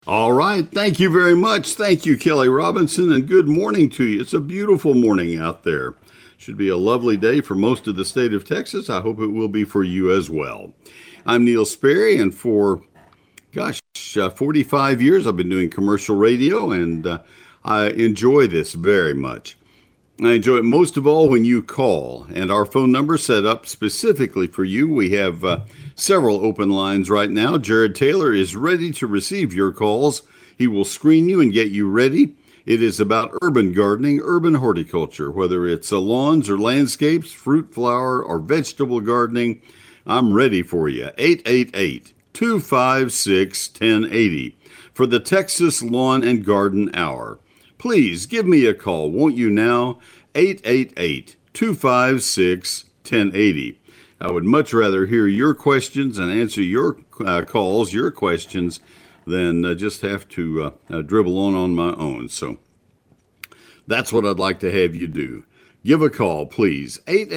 All right. Thank you very much. Thank you, Kelly Robinson, and good morning to you. It's a beautiful morning out there. Should be a lovely day for most of the state of Texas. I hope it will be for you as well. I'm Neil Sperry, and for, gosh, 45 years I've been doing commercial radio, and I enjoy this very much. I enjoy it most of all when you call, and our phone number set up specifically for you. We have several open lines right now. Jared Taylor is ready to receive your calls. He will screen you and get you ready. It is about urban gardening, urban horticulture, whether it's lawns or landscapes, fruit, flower, or vegetable gardening. I'm ready for you. 888-256-1080 for the Texas Lawn and Garden Hour. Please give me a call, won't you now? 888-256-1080. I would much rather hear your questions and answer your calls, your questions, than just have to dribble on my own. So that's what I'd like to have you do. Give a call, please.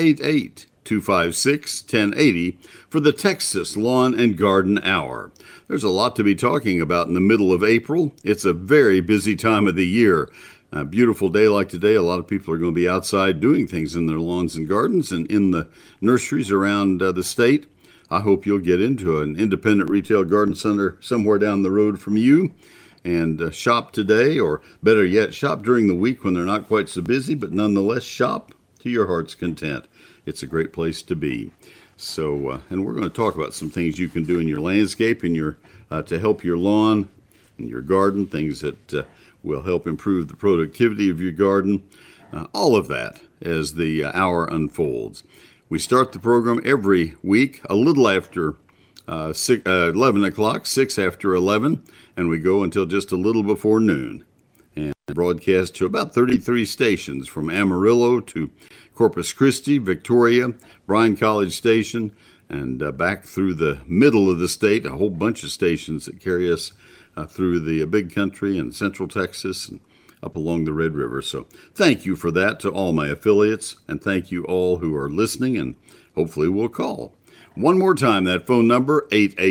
888-256-1080 for the Texas Lawn and Garden Hour. There's a lot to be talking about in the middle of April. It's a very busy time of the year. A beautiful day like today, a lot of people are going to be outside doing things in their lawns and gardens and in the nurseries around the state. I hope you'll get into an independent retail garden center somewhere down the road from you and shop today, or better yet, shop during the week when they're not quite so busy, but nonetheless shop to your heart's content. It's a great place to be. So, and we're going to talk about some things you can do in your landscape and your to help your lawn and your garden, things that will help improve the productivity of your garden. All of that as the hour unfolds. We start the program every week a little after 11 o'clock, 6 after 11, and we go until just a little before noon. And broadcast to about 33 stations from Amarillo to Corpus Christi, Victoria, Bryan College Station, and back through the middle of the state, a whole bunch of stations that carry us through the big country and central Texas and up along the Red River. So thank you for that to all my affiliates, and thank you all who are listening, and hopefully will call. One more time, that phone number,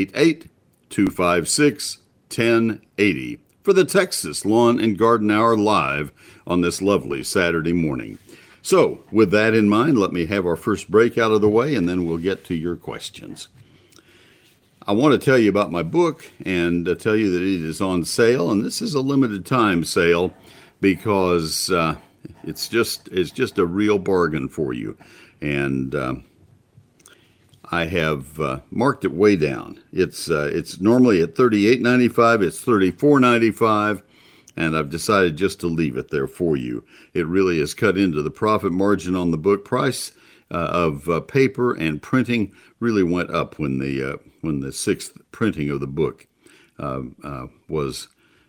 888-256-1080 for the Texas Lawn and Garden Hour live on this lovely Saturday morning. So with that in mind, let me have our first break out of the way, and then we'll get to your questions. I want to tell you about my book and tell you that it is on sale, and this is a limited time sale because it's just a real bargain for you. And I have marked it way down. It's normally at $38.95. It's $34.95, and I've decided just to leave it there for you. It really is cut into the profit margin on the book. Price of paper and printing really went up when the sixth printing of the book was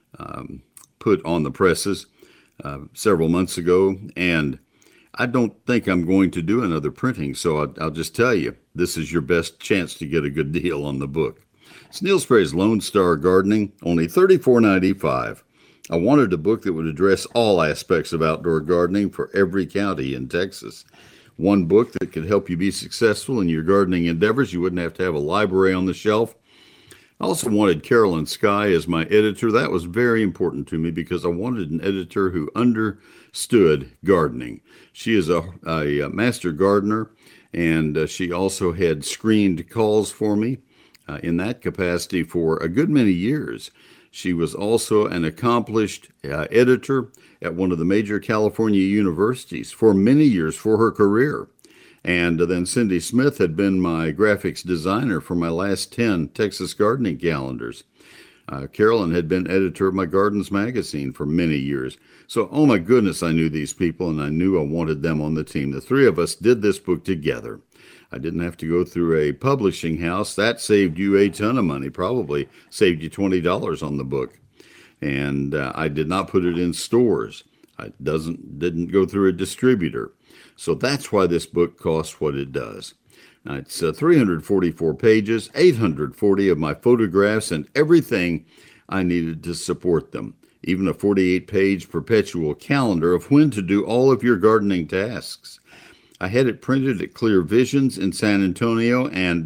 put on the presses several months ago, and I don't think I'm going to do another printing, so I'll just tell you, this is your best chance to get a good deal on the book. It's Neil Sperry's Lone Star Gardening, only $34.95. I wanted a book that would address all aspects of outdoor gardening for every county in Texas. One book that could help you be successful in your gardening endeavors. You wouldn't have to have a library on the shelf. I also wanted Carolyn Sky as my editor. That was very important to me because I wanted an editor who understood gardening. She is a master gardener, and she also had screened calls for me in that capacity for a good many years. She was also an accomplished editor at one of the major California universities for many years for her career. And then Cindy Smith had been my graphics designer for my last 10 Texas gardening calendars. Carolyn had been editor of my Gardens magazine for many years. So, oh my goodness, I knew these people, and I knew I wanted them on the team. The three of us did this book together. I didn't have to go through a publishing house. That saved you a ton of money, probably saved you $20 on the book. And I did not put it in stores. I didn't go through a distributor. So that's why this book costs what it does. Now, it's 344 pages, 840 of my photographs, and everything I needed to support them. Even a 48-page perpetual calendar of when to do all of your gardening tasks. I had it printed at Clear Visions in San Antonio, and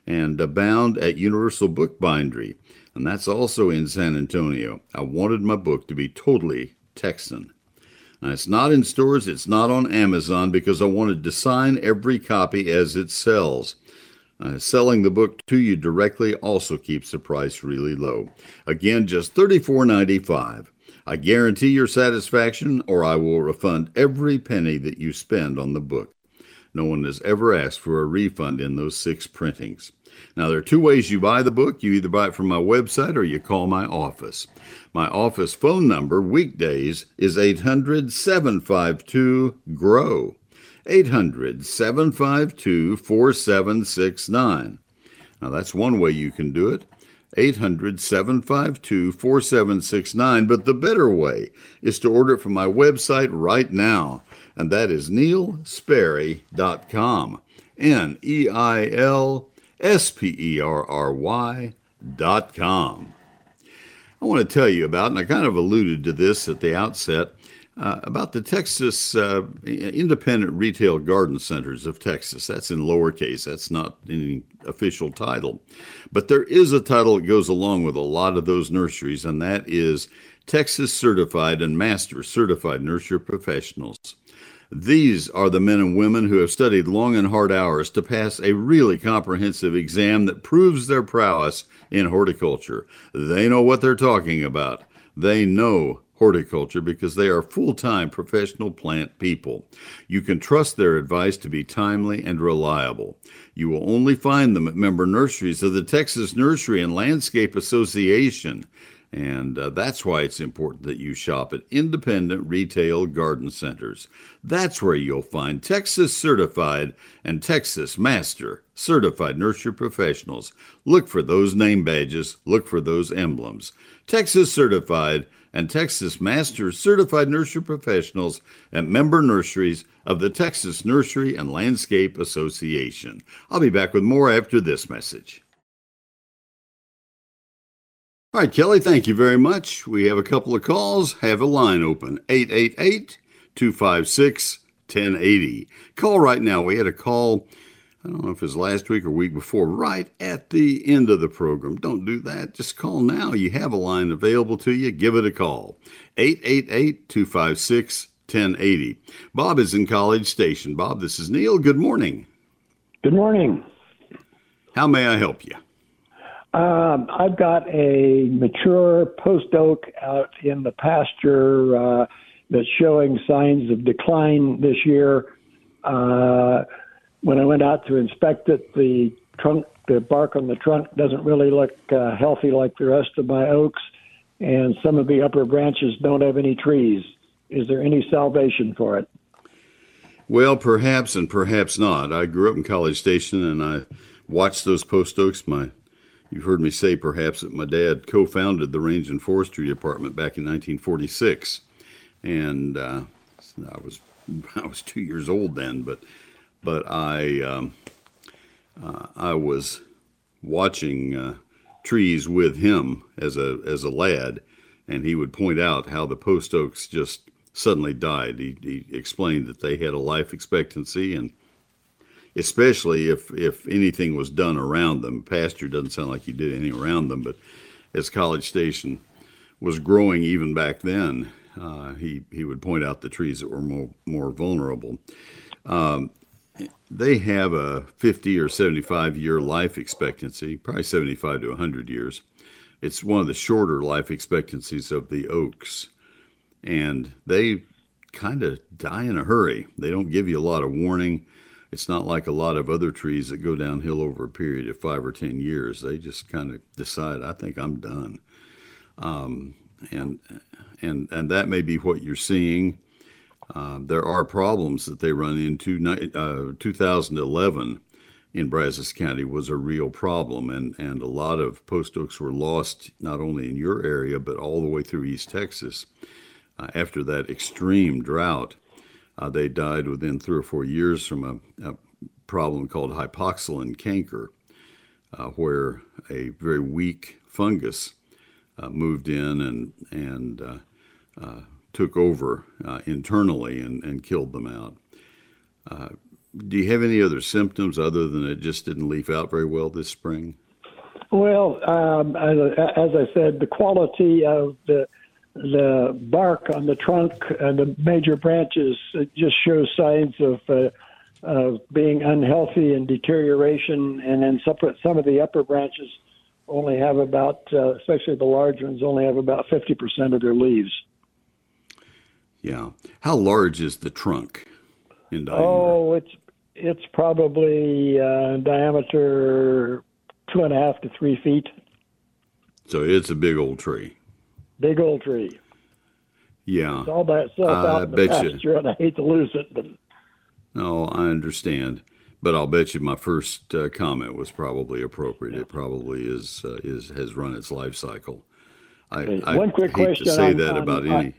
and bound at Universal Bookbindery, and that's also in San Antonio. I wanted my book to be totally Texan. Now, it's not in stores, it's not on Amazon, because I wanted to sign every copy as it sells. Selling the book to you directly also keeps the price really low. Again, just $34.95. I guarantee your satisfaction, or I will refund every penny that you spend on the book. No one has ever asked for a refund in those 6 printings. Now, there are 2 ways you buy the book. You either buy it from my website or you call my office. My office phone number, weekdays, is 800-752-GROW. 800-752-4769. Now, that's one way you can do it. 800-752-4769. But the better way is to order it from my website right now, and that is neilsperry.com. NeilSperry.com. I want to tell you about, and I kind of alluded to this at the outset, about the Texas Independent Retail Garden Centers of Texas. That's in lowercase. That's not any official title. But there is a title that goes along with a lot of those nurseries, and that is Texas Certified and Master Certified Nursery Professionals. These are the men and women who have studied long and hard hours to pass a really comprehensive exam that proves their prowess in horticulture. They know what they're talking about. They know horticulture because they are full-time professional plant people. You can trust their advice to be timely and reliable. You will only find them at member nurseries of the Texas Nursery and Landscape Association. And that's why it's important that you shop at independent retail garden centers. That's where you'll find Texas Certified and Texas Master Certified Nursery Professionals. Look for those name badges. Look for those emblems. Texas Certified and Texas Master Certified Nursery Professionals at member nurseries of the Texas Nursery and Landscape Association. I'll be back with more after this message. All right, Kelly, thank you very much. We have a couple of calls. Have a line open, 888-256-1080. Call right now. We had a call, I don't know if it was last week or week before, right at the end of the program. Don't do that. Just call now. You have a line available to you. Give it a call, 888-256-1080. Bob is in College Station. Bob, this is Neil. Good morning. Good morning. How may I help you? I've got a mature post oak out in the pasture that's showing signs of decline this year. When I went out to inspect it, the bark on the trunk doesn't really look healthy like the rest of my oaks, and some of the upper branches don't have any trees. Is there any salvation for it? Well, perhaps and perhaps not. I grew up in College Station, and I watched those post oaks. You've heard me say perhaps that my dad co-founded the Range and Forestry Department back in 1946, and I was 2 years old then, but I was watching trees with him as a lad, and he would point out how the post oaks just suddenly died. He explained that they had a life expectancy, and especially if anything was done around them. Pasture doesn't sound like he did anything around them, but as College Station was growing even back then, he would point out the trees that were more vulnerable. They have a 50 or 75-year life expectancy, probably 75 to 100 years. It's one of the shorter life expectancies of the oaks, and they kind of die in a hurry. They don't give you a lot of warning. It's not like a lot of other trees that go downhill over a period of 5 or 10 years. They just kind of decide, I think I'm done. And that may be what you're seeing. There are problems that they run into. 2011 in Brazos County was a real problem, and a lot of post oaks were lost not only in your area, but all the way through East Texas. After that extreme drought, they died within 3 or 4 years from a problem called hypoxylin canker, where a very weak fungus moved in and took over internally and killed them out. Do you have any other symptoms other than it just didn't leaf out very well this spring? Well, as I said, the quality of the bark on the trunk and the major branches, it just shows signs of being unhealthy and deterioration. And then some of the upper branches only have about, especially the large ones, only have about 50% of their leaves. Yeah. How large is the trunk in diameter? Oh, it's probably in diameter 2.5 to 3 feet. So it's a big old tree. Big old tree. Yeah. It's all by itself out in the pasture, and I hate to lose it. But no, I understand. But I'll bet you my first comment was probably appropriate. It probably has run its life cycle. One quick hate question to say that about any.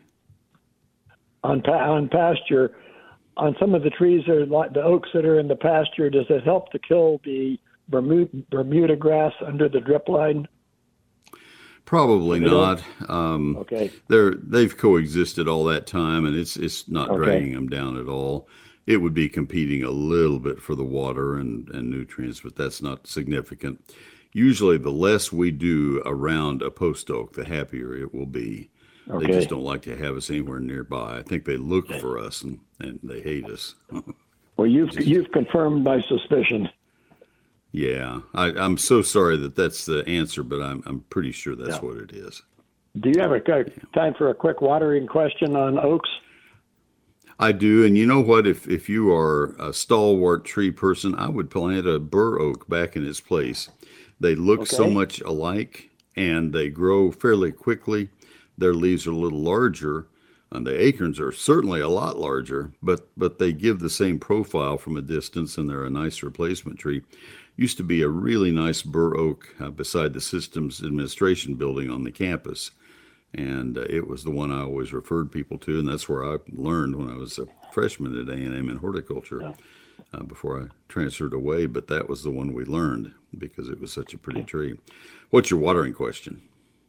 On pasture, on some of the trees that are like the oaks that are in the pasture, does it help to kill the Bermuda grass under the drip line? Probably not. Okay. They've coexisted all that time, and it's not dragging them down at all. It would be competing a little bit for the water and nutrients, but that's not significant. Usually, the less we do around a post oak, the happier it will be. Okay. They just don't like to have us anywhere nearby. I think they look for us and they hate us. Well, you've confirmed my suspicion. Yeah, I'm so sorry that's the answer, but I'm pretty sure that's what it is. Do you have time for a quick watering question on oaks? I do, and you know what? If you are a stalwart tree person, I would plant a bur oak back in its place. They look so much alike, and they grow fairly quickly. Their leaves are a little larger, and the acorns are certainly a lot larger, but they give the same profile from a distance, and they're a nice replacement tree. Used to be a really nice bur oak beside the Systems Administration building on the campus. And it was the one I always referred people to, and that's where I learned when I was a freshman at A&M in horticulture before I transferred away. But that was the one we learned because it was such a pretty tree. What's your watering question?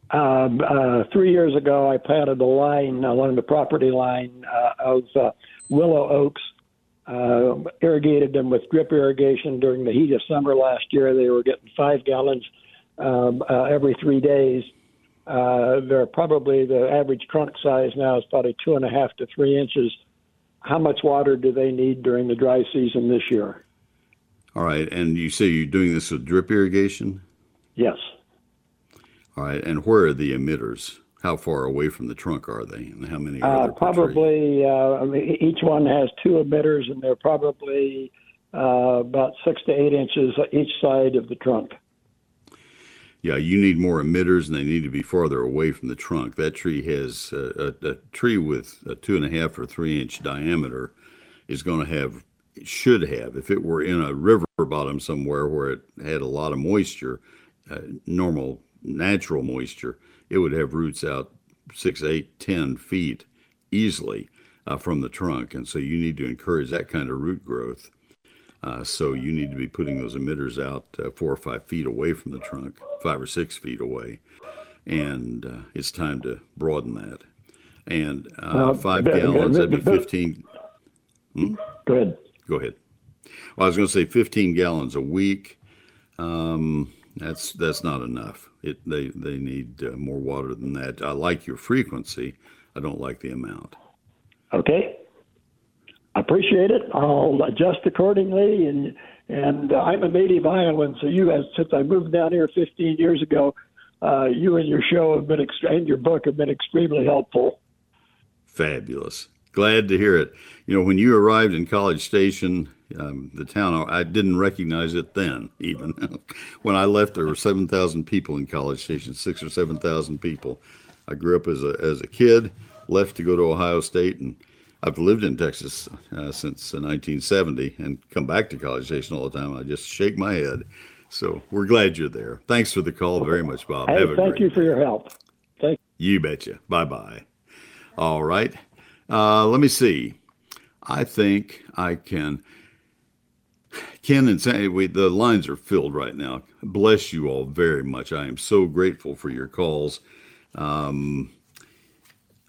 3 years ago, I planted a line along the property line of willow oaks, irrigated them with drip irrigation during the heat of summer last year. They were getting 5 gallons every 3 days. They're probably, the average trunk size now is probably 2.5 to 3 inches. How much water do they need during the dry season this year? All right. And you say you're doing this with drip irrigation? Yes. All right. And where are the emitters? How far away from the trunk are they? And how many are there? Probably, each one has 2 emitters, and they're probably about 6 to 8 inches each side of the trunk. Yeah, you need more emitters, and they need to be farther away from the trunk. That tree has a tree with a 2.5 or 3 inch diameter is going to have, should have, if it were in a river bottom somewhere where it had a lot of moisture, normal, natural moisture, it would have roots out 6, 8, 10 feet easily from the trunk. And so you need to encourage that kind of root growth. So you need to be putting those emitters out 4 or 5 feet away from the trunk, 5 or 6 feet away. And it's time to broaden that. And 5 gallons, that'd be 15. Go ahead. Go ahead. Well, I was going to say 15 gallons a week. That's not enough. They need more water than that. I like your frequency. I don't like the amount. Okay. Appreciate it. I'll adjust accordingly. And I'm a native Iowan, so you guys, since I moved down here 15 years ago, you and your show have been and your book have been extremely helpful. Fabulous. Glad to hear it. You know, when you arrived in College Station, the town, I didn't recognize it then, even. When I left, there were 7,000 people in College Station, 6,000 or 7,000 people. I grew up as a kid, left to go to Ohio State, and I've lived in Texas since 1970 and come back to College Station all the time. I just shake my head. So we're glad you're there. Thanks for the call very much, Bob. Hey, thank you for your help. Thank you. You betcha. Bye-bye. All right. Let me see. I think I can. Ken and Sandy, the lines are filled right now. Bless you all very much. I am so grateful for your calls.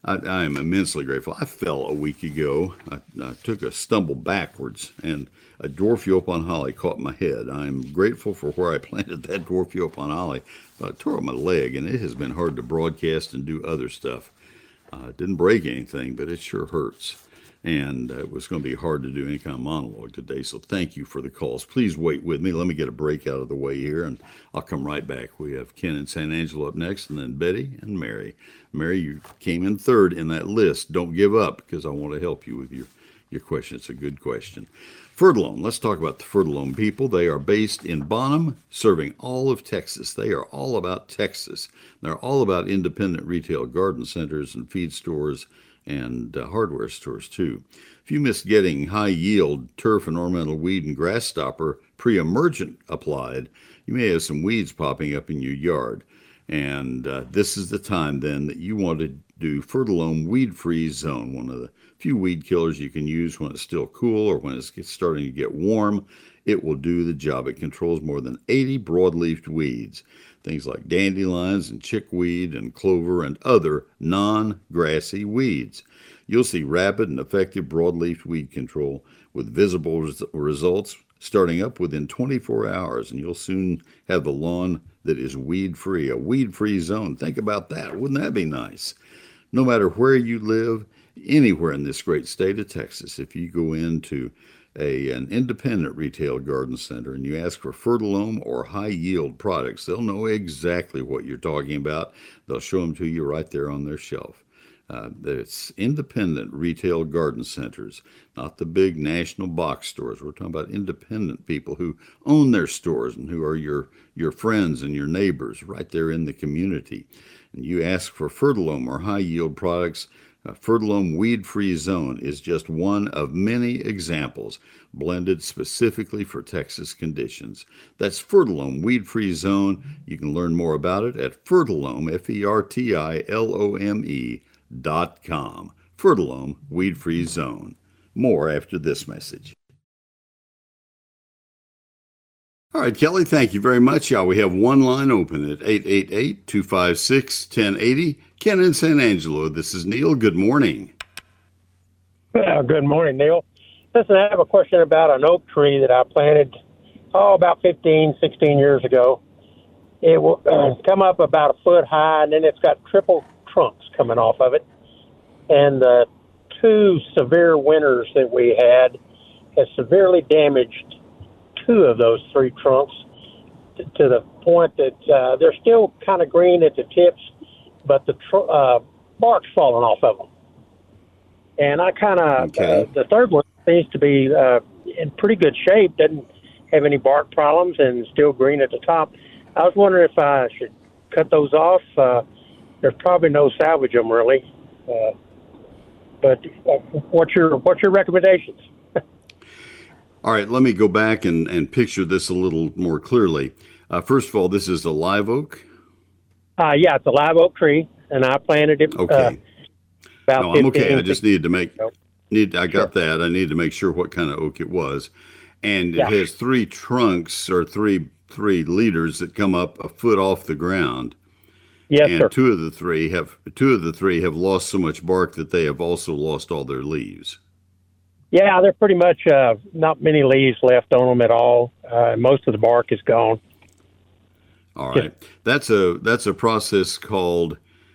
I am immensely grateful. I fell a week ago. I took a stumble backwards, and a dwarf Yopon holly caught my head. I'm grateful for where I planted that dwarf Yopon holly, but I tore up my leg, and it has been hard to broadcast and do other stuff. It didn't break anything, but it sure hurts. And it was going to be hard to do any kind of monologue today. So thank you for the calls. Please wait with me. Let me get a break out of the way here, and I'll come right back. We have Ken in San Angelo up next, and then Betty and Mary. Mary, you came in third in that list. Don't give up, because I want to help you with your question. It's a good question. Fertilome. Let's talk about the Fertilome people. They are based in Bonham, serving all of Texas. They are all about Texas. They're all about independent retail garden centers and feed stores and hardware stores too. If you missed getting high yield turf and ornamental weed and grass stopper pre-emergent applied, you may have some weeds popping up in your yard. And this is the time then that you want to do Fertilome Weed Free Zone, one of the few weed killers you can use when it's still cool or when it's starting to get warm. It will do the job. It controls more than 80 broadleaf weeds, things like dandelions and chickweed and clover and other non-grassy weeds. You'll see rapid and effective broadleaf weed control with visible results starting up within 24 hours, and you'll soon have the lawn that is weed-free, a weed-free zone. Think about that. Wouldn't that be nice? No matter where you live, anywhere in this great state of Texas, if you go into an independent retail garden center and you ask for Fertilome or high yield products, they'll know exactly what you're talking about. They'll show them to you right there on their shelf. It's independent retail garden centers, not the big national box stores. We're talking about independent people who own their stores and who are your friends and your neighbors right there in the community. And you ask for Fertilome or high yield products. Fertilome Weed Free Zone is just one of many examples blended specifically for Texas conditions. That's Fertilome Weed Free Zone. You can learn more about it at Fertilome, Fertilome.com. Fertilome Weed Free Zone. More after this message. All right, Kelly, thank you very much. We have one line open at 888-256-1080. Ken in San Angelo, this is Neil. Good morning. Good morning, Neil. Listen, I have a question about an oak tree that I planted, about 15, 16 years ago. It will come up about a foot high, and then it's got triple trunks coming off of it. And the two severe winters that we had has severely damaged two of those three trunks to the point that they're still kind of green at the tips, but the bark's falling off of them. And I kind of, the third one seems to be in pretty good shape, doesn't have any bark problems, and still green at the top. I was wondering if I should cut those off. There's probably no salvage them really, but what's your recommendations? All right, let me go back and picture this a little more clearly. First of all, this is a live oak? Yeah, it's a live oak tree, and I planted it. Okay. About I'm okay. I just needed to I got Sure. that. I needed to make sure what kind of oak it was. And it has three trunks or three leaders that come up a foot off the ground. Yes, and sir. two of the three have lost so much bark that they have also lost all their leaves. Yeah, they're pretty much not many leaves left on them at all. Most of the bark is gone. All right, that's a process called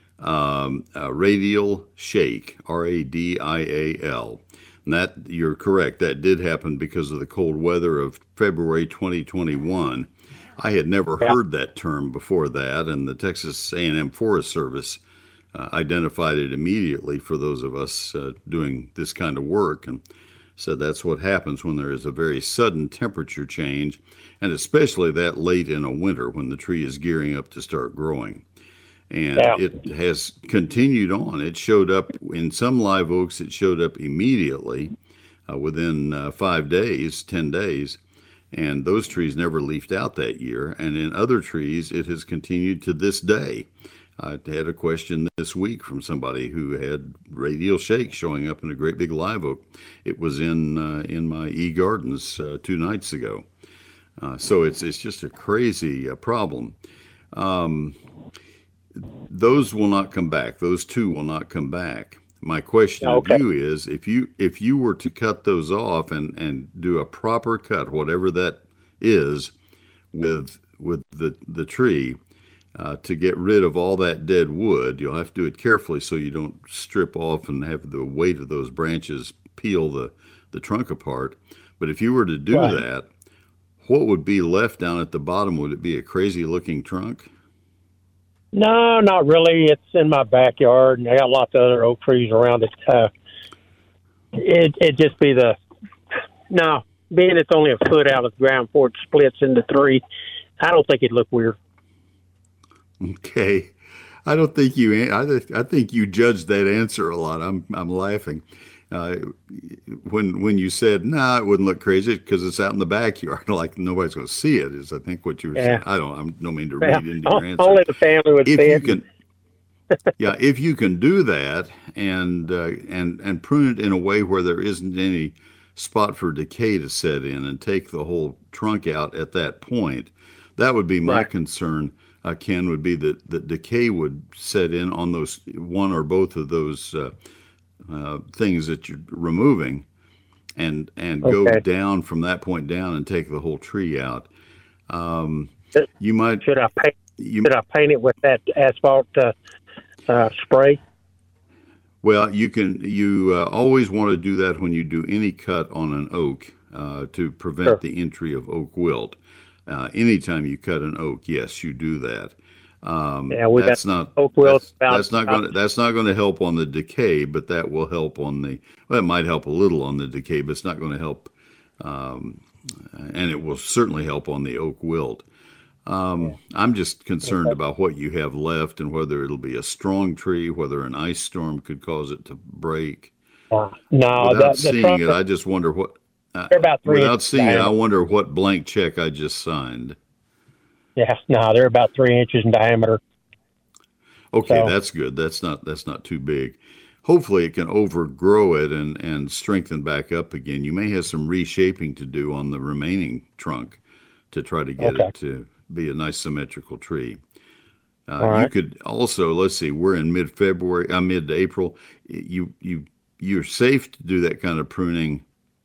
radial shake, RADIAL. And that, you're correct, that did happen because of the cold weather of February 2021. I had never heard that term before that, and the Texas A&M Forest Service identified it immediately for those of us doing this kind of work, and said that's what happens when there is a very sudden temperature change, and especially that late in a winter when the tree is gearing up to start growing. And it has continued on. It showed up in some live oaks. It showed up immediately within 5 days, 10 days. And those trees never leafed out that year. And in other trees, it has continued to this day. I had a question this week from somebody who had radial shake showing up in a great big live oak. It was in my eGardens 2 nights ago. So it's just a crazy problem. those will not come back. Those two will not come back. My question of Okay. you is, if you were to cut those off and do a proper cut, whatever that is, with the tree, to get rid of all that dead wood, you'll have to do it carefully so you don't strip off and have the weight of those branches peel the trunk apart. But if you were to do Right. that, what would be left down at the bottom? Would it be a crazy looking trunk? No, not really. It's in my backyard, and I got lots of other oak trees around it. It'd just be no, being it's only a foot out of the ground before it splits into three. I don't think it'd look weird. Okay. I don't think you. I think you judged that answer a lot. I'm laughing. Uh, when you said nah, it wouldn't look crazy because it's out in the backyard, like nobody's going to see it. Is I think what you were saying. Yeah. I don't mean to Well, read into your answer. only the family would If see you it. can, yeah, if you can do that and prune it in a way where there isn't any spot for decay to set in, and take the whole trunk out at that point, that would be my Right. concern. Ken, would be that the decay would set in on those one or both of those things that you're removing, and go Okay. down from that point down and take the whole tree out. Should You might should I paint? you Should I paint it with that asphalt spray? Well, you always want to do that when you do any cut on an oak, to prevent Sure. the entry of oak wilt. Anytime you cut an oak, yes, you do that. Yeah, we That's got not oak wilt that's about- not going to help on the decay, but that will help on the well, it might help a little on the decay, but it's not going to help, and it will certainly help on the oak wilt. I'm just concerned about what you have left and whether it'll be a strong tree, whether an ice storm could cause it to break. No, Without the seeing trunk it, I just wonder what. they're about 3 Without inches seeing it, I diameter. wonder what blank check I just signed. Yeah, no, they're about 3 inches in diameter. Okay, So- that's good. That's not too big. Hopefully, it can overgrow it and strengthen back up again. You may have some reshaping to do on the remaining trunk to try to get Okay. it to be a nice symmetrical tree. All right. You could also, let's see, we're in mid-February, mid-April. You're safe to do that kind of pruning.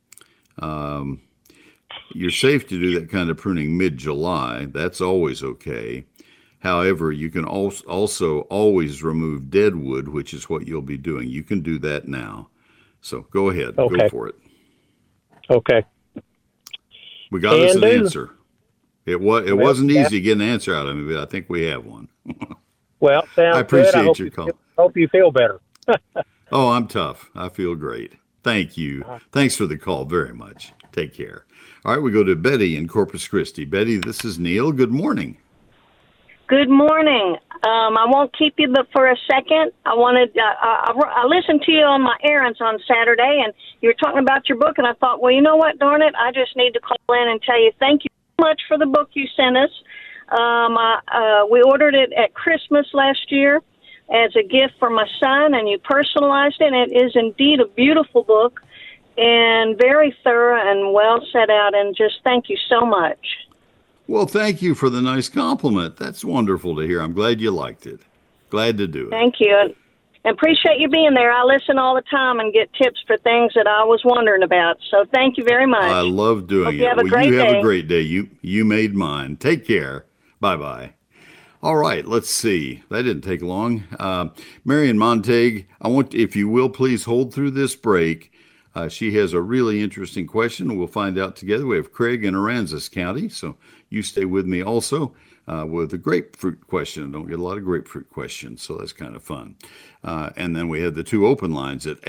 You're safe to do that kind of pruning mid-July. That's always okay. However, you can also always remove dead wood, which is what you'll be doing. You can do that now. So go ahead, go Okay. for it. Okay. We got us an Can do. answer. It wasn't easy to get an answer out of me, but I think we have one. Well, sounds I appreciate good. I hope your call. Hope you feel better. Oh, I'm tough. I feel great. Thank you. Thanks for the call very much. Take care. All right, we go to Betty in Corpus Christi. Betty, this is Neil. Good morning. Good morning. I won't keep you but for a second. I wanted. I listened to you on my errands on Saturday, and you were talking about your book, and I thought, well, you know what? Darn it! I just need to call in and tell you thank you so much for the book you sent us. We ordered it at Christmas last year as a gift for my son, and you personalized it. And it is indeed a beautiful book and very thorough and well set out. And just thank you so much. Well, thank you for the nice compliment. That's wonderful to hear. I'm glad you liked it. Glad to do it. Thank you. And appreciate you being there. I listen all the time and get tips for things that I was wondering about. So thank you very much. I love doing Hope it. you have a great you have a day. great day. You made mine. Take care. Bye-bye. All right, let's see. That didn't take long. Marion Montague, I want, if you will, please hold through this break. She has a really interesting question. We'll find out together. We have Craig in Aransas County, so you stay with me also with a grapefruit question. I don't get a lot of grapefruit questions, so that's kind of fun. And then we have the two open lines at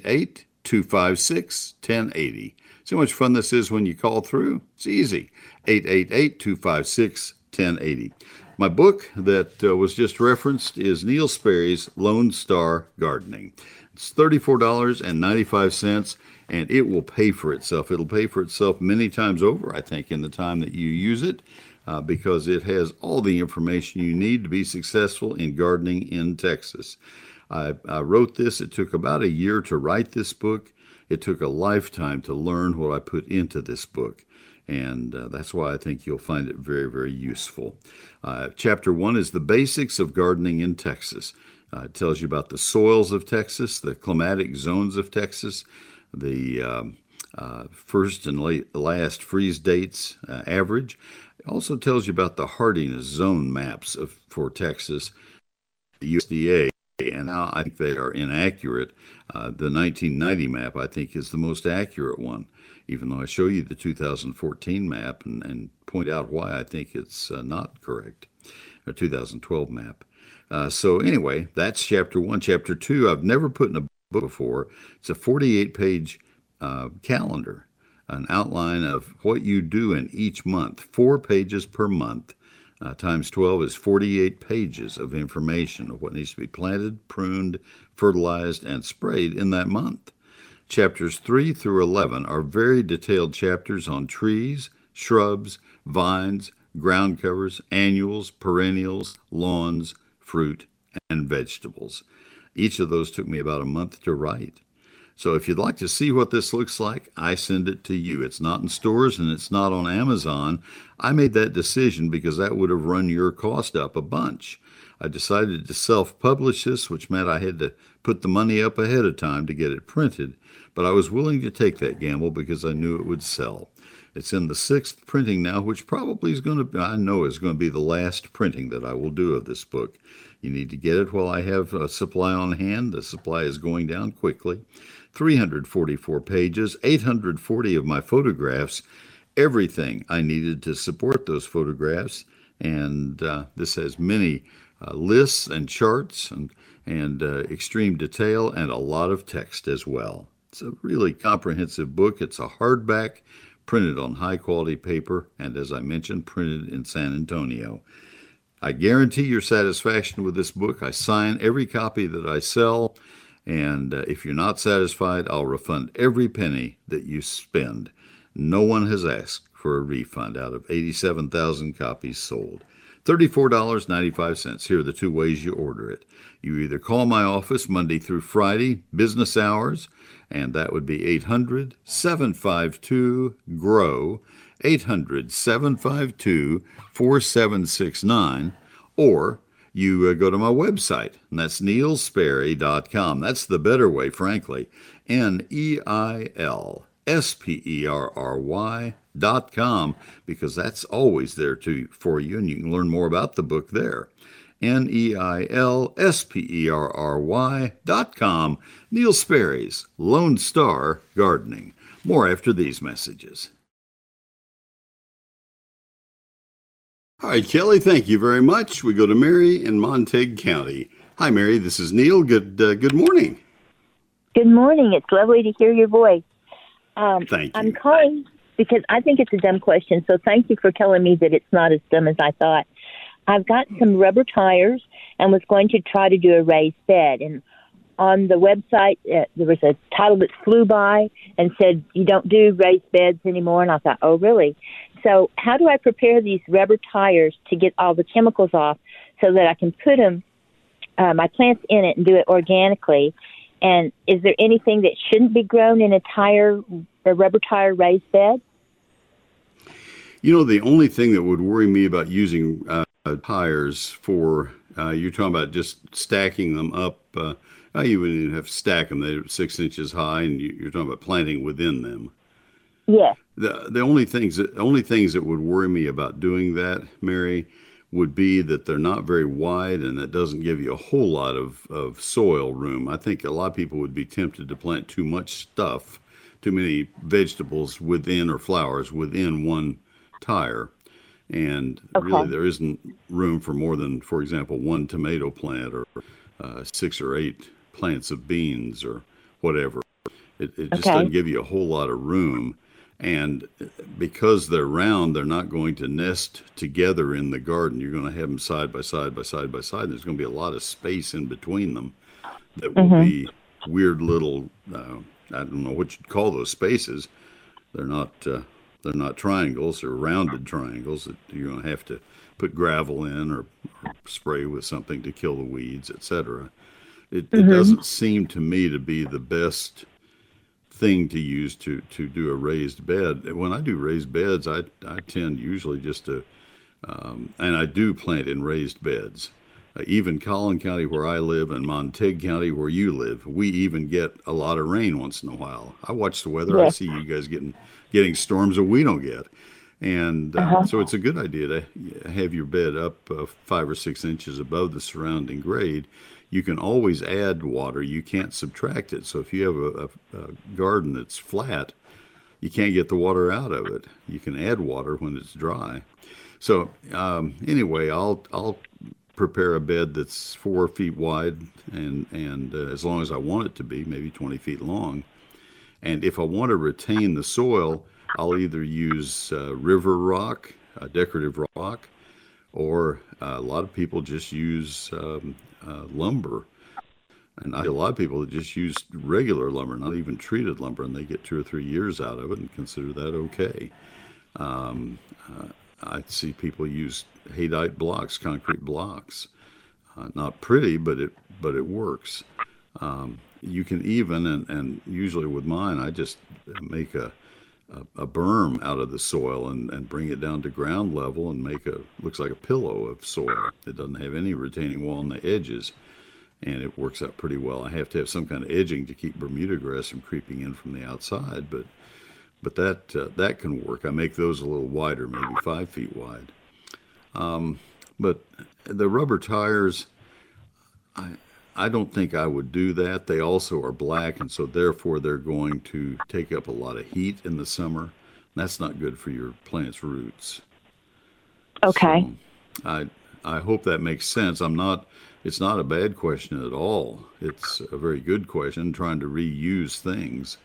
888-256-1080. See how much fun this is when you call through? It's easy. 888-256-1080. My book that was just referenced is Neil Sperry's Lone Star Gardening. It's $34.95, and it will pay for itself. It'll pay for itself many times over, I think, in the time that you use it, because it has all the information you need to be successful in gardening in Texas. I wrote this. It took about a year to write this book. It took a lifetime to learn what I put into this book. And that's why I think you'll find it very, very useful. Chapter 1 is the basics of gardening in Texas. It tells you about the soils of Texas, the climatic zones of Texas, the first and last freeze dates average. It also tells you about the hardiness zone maps for Texas, the USDA, and how I think they are inaccurate. The 1990 map, I think, is the most accurate one, even though I show you the 2014 map and point out why I think it's not correct, a 2012 map. So anyway, that's chapter 1. Chapter 2, I've never put in a book before. It's a 48-page calendar, an outline of what you do in each month, 4 pages per month. Times 12 is 48 pages of information of what needs to be planted, pruned, fertilized, and sprayed in that month. Chapters 3 through 11 are very detailed chapters on trees, shrubs, vines, ground covers, annuals, perennials, lawns, fruit, and vegetables. Each of those took me about a month to write. So if you'd like to see what this looks like, I send it to you. It's not in stores and it's not on Amazon. I made that decision because that would have run your cost up a bunch. I decided to self-publish this, which meant I had to put the money up ahead of time to get it printed. But I was willing to take that gamble because I knew it would sell. It's in the 6th printing now, which probably is going to, I know is going to be the last printing that I will do of this book. You need to get it while I have a supply on hand. The supply is going down quickly. 344 pages, 840 of my photographs, everything I needed to support those photographs. And this has many lists and charts and extreme detail and a lot of text as well. It's a really comprehensive book. It's a hardback, printed on high-quality paper, and as I mentioned, printed in San Antonio. I guarantee your satisfaction with this book. I sign every copy that I sell, and if you're not satisfied, I'll refund every penny that you spend. No one has asked for a refund out of 87,000 copies sold. $34.95. Here are the 2 ways you order it. You either call my office Monday through Friday, business hours, and that would be 800-752-GROW, 800-752-4769, or you go to my website, and that's neilsperry.com. That's the better way, frankly, NEILSPERRY.com, because that's always there for you, and you can learn more about the book there. NEILSPERRY.com. Neil Sperry's Lone Star Gardening. More after these messages. All right, Kelly, thank you very much. We go to Mary in Montague County. Hi, Mary. This is Neil. Good morning. Good morning. It's lovely to hear your voice. Thank you. I'm calling because I think it's a dumb question, so thank you for telling me that it's not as dumb as I thought. I've got some rubber tires and was going to try to do a raised bed. And on the website, there was a title that flew by and said, you don't do raised beds anymore. And I thought, oh, really? So how do I prepare these rubber tires to get all the chemicals off so that I can put my plants in it and do it organically? And is there anything that shouldn't be grown in a rubber tire raised bed? You know, the only thing that would worry me about using tires for, you're talking about just stacking them up. You wouldn't even have to stack them. They're 6 inches high, and you're talking about planting within them. Yes. The only things that would worry me about doing that, Mary, would be that they're not very wide, and that doesn't give you a whole lot of soil room. I think a lot of people would be tempted to plant too much stuff, too many vegetables within or flowers within one tire. And really, there isn't room for more than, for example, 1 tomato plant or 6 or 8 plants of beans or whatever. It just doesn't give you a whole lot of room. And because they're round, they're not going to nest together in the garden. You're going to have them side by side by side by side. There's going to be a lot of space in between them that will be weird little, I don't know what you'd call those spaces. They're not triangles, they're rounded triangles that you're going to have to put gravel in or spray with something to kill the weeds, etc. It doesn't seem to me to be the best thing to use to do a raised bed. When I do raised beds, I tend usually just to, and I do plant in raised beds. Even Collin County, where I live, and Montague County, where you live, we even get a lot of rain once in a while. I watch the weather. I see you guys getting storms that we don't get. And so it's a good idea to have your bed up 5 or 6 inches above the surrounding grade. You can always add water. You can't subtract it. So if you have a garden that's flat, you can't get the water out of it. You can add water when it's dry. So anyway, I'll prepare a bed that's 4 feet wide and as long as I want it to be, maybe 20 feet long. And if I want to retain the soil, I'll either use river rock, decorative rock, or a lot of people just use lumber. And I see a lot of people that just use regular lumber, not even treated lumber, and they get 2 or 3 years out of it and consider that okay. I see people use haydite blocks, concrete blocks. Not pretty, but it works. You can even, and usually with mine, I just make a berm out of the soil and bring it down to ground level and make looks like a pillow of soil. It doesn't have any retaining wall on the edges, and it works out pretty well. I have to have some kind of edging to keep Bermuda grass from creeping in from the outside, but that can work. I make those a little wider, maybe 5 feet wide. But the rubber tires, I don't think I would do that. They also are black, and so therefore they're going to take up a lot of heat in the summer. That's not good for your plant's roots. Okay. So I hope that makes sense. It's not a bad question at all. It's a very good question, trying to reuse things.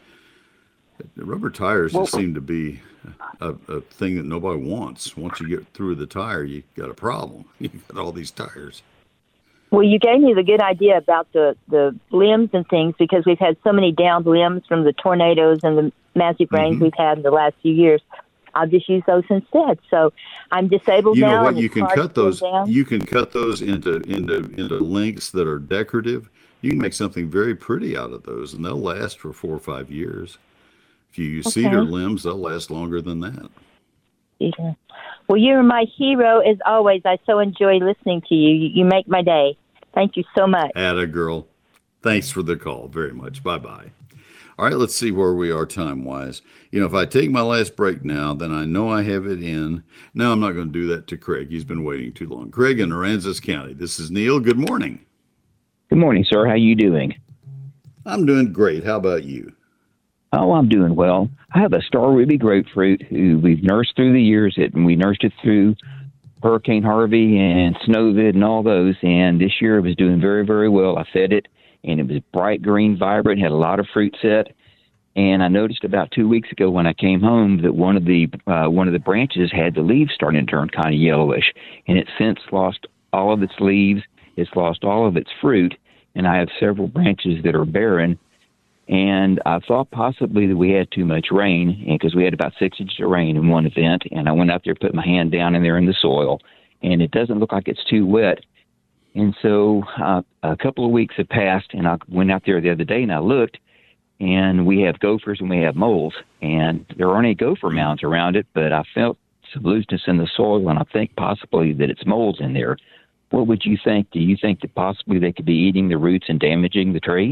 The rubber tires just seem to be a thing that nobody wants. Once you get through the tire, you got a problem. You've got all these tires. Well, you gave me the good idea about the limbs and things, because we've had so many downed limbs from the tornadoes and the massive rains we've had in the last few years. I'll just use those instead. So I'm disabled now. You know what? And you can cut those. You can cut those into lengths that are decorative. You can make something very pretty out of those, and they'll last for 4 or 5 years. If you use cedar limbs, they'll last longer than that. Cedar. Well, you're my hero as always. I so enjoy listening to you. You make my day. Thank you so much. Atta girl. Thanks for the call very much. Bye-bye. All right, let's see where we are time-wise. If I take my last break now, then I know I have it in. Now I'm not going to do that to Craig. He's been waiting too long. Craig in Aransas County. This is Neil. Good morning. Good morning, sir. How you doing? I'm doing great. How about you? Oh, I'm doing well. I have a star ruby grapefruit who we've nursed through the years, and we nursed it through Hurricane Harvey and Snowvid and all those. And this year it was doing very, very well. I fed it, and it was bright green, vibrant, had a lot of fruit set. And I noticed about 2 weeks ago when I came home that one of the branches had the leaves starting to turn kind of yellowish, and it's since lost all of its leaves. It's lost all of its fruit, and I have several branches that are barren. And I thought possibly that we had too much rain, because we had about 6 inches of rain in one event. And I went out there, put my hand down in there in the soil, and it doesn't look like it's too wet. And so a couple of weeks have passed, and I went out there the other day and I looked, and we have gophers and we have moles. And there aren't any gopher mounds around it, but I felt some looseness in the soil, and I think possibly that it's moles in there. What would you think? Do you think that possibly they could be eating the roots and damaging the tree?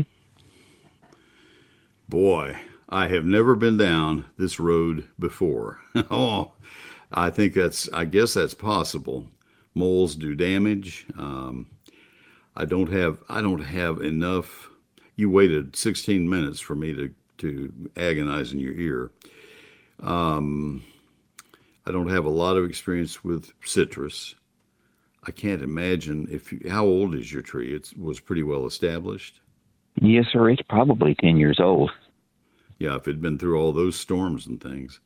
Boy, I have never been down this road before. I guess that's possible. Moles do damage. I don't have enough. You waited 16 minutes for me to agonize in your ear. I don't have a lot of experience with citrus. I can't imagine how old is your tree? It was pretty well established. Yes, sir. It's probably 10 years old. Yeah, if it'd been through all those storms and things.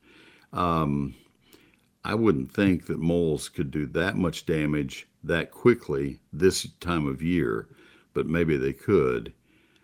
I wouldn't think that moles could do that much damage that quickly this time of year, but maybe they could.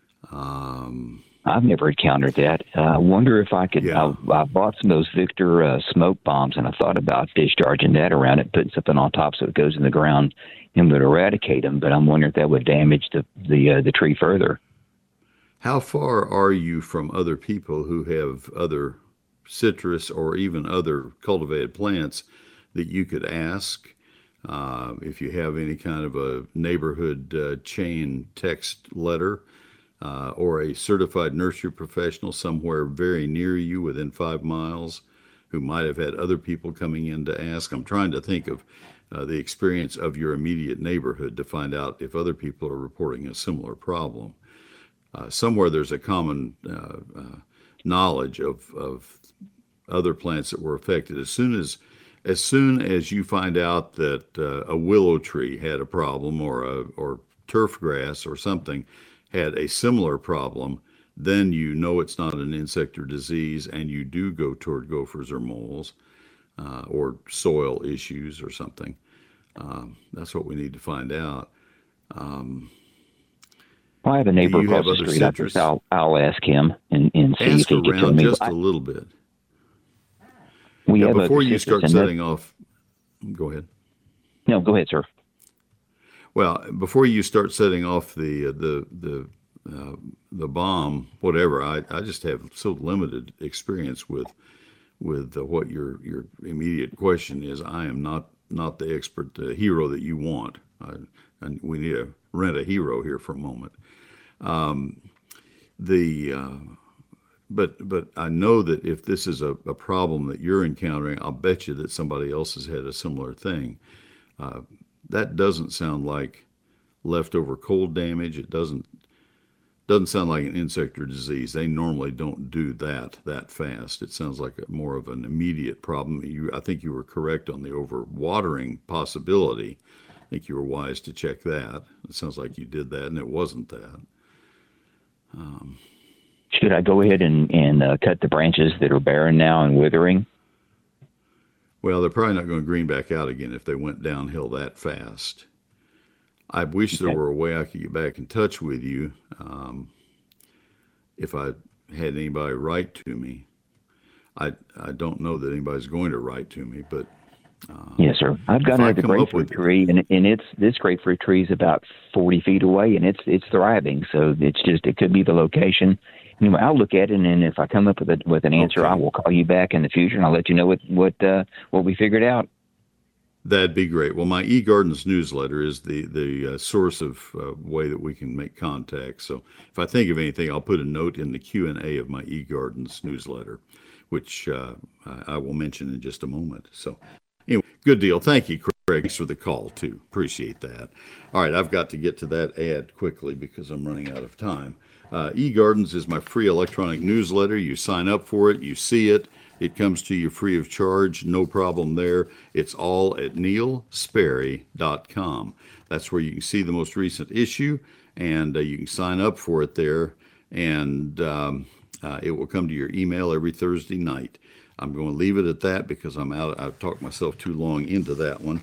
I've never encountered that. I wonder if I could. Yeah. I bought some of those Victor smoke bombs, and I thought about discharging that around it, putting something on top so it goes in the ground and would eradicate them. But I'm wondering if that would damage the tree further. How far are you from other people who have other citrus or even other cultivated plants that you could ask? If you have any kind of a neighborhood chain text letter or a certified nursery professional somewhere very near you within 5 miles who might have had other people coming in to ask. I'm trying to think of the experience of your immediate neighborhood to find out if other people are reporting a similar problem. Somewhere there's a common knowledge of other plants that were affected. As soon as you find out that a willow tree had a problem or turf grass or something had a similar problem, then you know it's not an insect or disease, and you do go toward gophers or moles or soil issues or something. That's what we need to find out. Well, I have a neighbor across the street. I guess I'll ask him and see if he can tell me. Just a little bit. We have before you start setting off, go ahead. No, go ahead, sir. Well, before you start setting off the bomb, whatever, I just have so limited experience with what your immediate question is. I am not the expert, the hero that you want. And we need to rent a hero here for a moment. But I know that if this is a problem that you're encountering, I'll bet you that somebody else has had a similar thing. That doesn't sound like leftover cold damage. It doesn't sound like an insect or disease. They normally don't do that fast. It sounds like more of an immediate problem. I think you were correct on the overwatering possibility. I think you were wise to check that. It sounds like you did that, and it wasn't that. Should I go ahead and cut the branches that are barren now and withering? Well, they're probably not going to green back out again if they went downhill that fast. I wish there were a way I could get back in touch with you if I had anybody write to me. I don't know that anybody's going to write to me, but yes, sir. I've got a grapefruit tree, and this grapefruit tree is about 40 feet away, and it's thriving. So it could be the location. Anyway, I'll look at it, and if I come up with an answer, I will call you back in the future, and I'll let you know what we figured out. That'd be great. Well, my eGardens newsletter is the source of way that we can make contact. So if I think of anything, I'll put a note in the Q&A of my eGardens newsletter, which I will mention in just a moment. So anyway, good deal. Thank you, Craig. Thanks for the call, too. Appreciate that. All right, I've got to get to that ad quickly because I'm running out of time. eGardens is my free electronic newsletter. You sign up for it. You see it. It comes to you free of charge. No problem there. It's all at neilsperry.com. That's where you can see the most recent issue, and you can sign up for it there, and it will come to your email every Thursday night. I'm going to leave it at that because I'm out. I've talked myself too long into that one.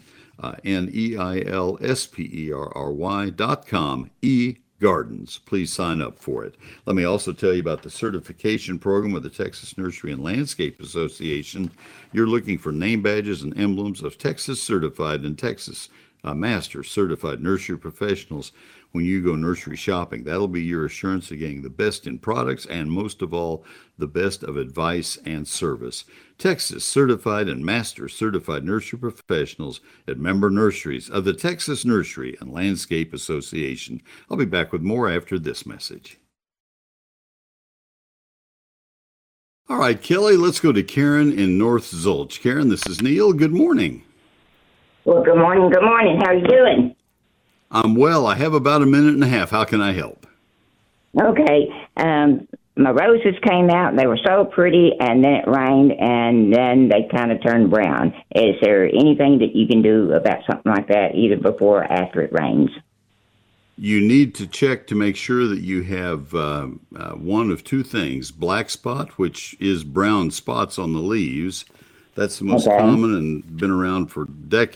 neilsperry.com. eGardens. Please sign up for it. Let me also tell you about the certification program with the Texas Nursery and Landscape Association. You're looking for name badges and emblems of Texas certified and Texas Master certified nursery professionals when you go nursery shopping. That'll be your assurance of getting the best in products and, most of all, the best of advice and service. Texas certified and Master certified nursery professionals at member nurseries of the Texas Nursery and Landscape Association. I'll be back with more after this message. All right, Kelly, let's go to Karen in North Zulch. Karen, this is Neil. Good morning. Well, good morning. Good morning. How are you doing? I'm well. I have about a minute and a half. How can I help? Okay. My roses came out, and they were so pretty, and then it rained, and then they kind of turned brown. Is there anything that you can do about something like that, either before or after it rains? You need to check to make sure that you have one of two things: black spot, which is brown spots on the leaves. That's the most common and been around for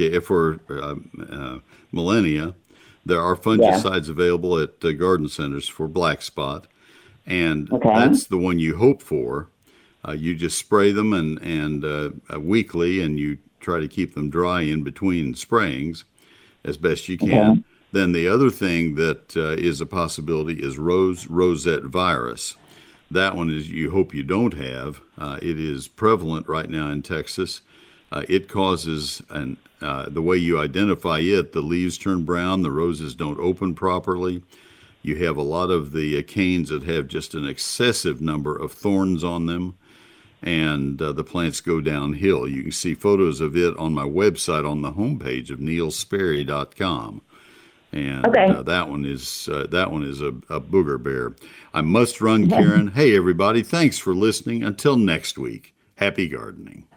millennia. There are fungicides available at garden centers for black spot, and that's the one you hope for. You just spray them and weekly, and you try to keep them dry in between sprayings as best you can. Then the other thing that is a possibility is rosette virus. That one is you hope you don't have. It is prevalent right now in Texas. It causes the way you identify it, the leaves turn brown, the roses don't open properly. You have a lot of the canes that have just an excessive number of thorns on them, and the plants go downhill. You can see photos of it on my website on the homepage of neilsperry.com. And that one is a booger bear. I must run, Karen. Hey, everybody, thanks for listening. Until next week, happy gardening.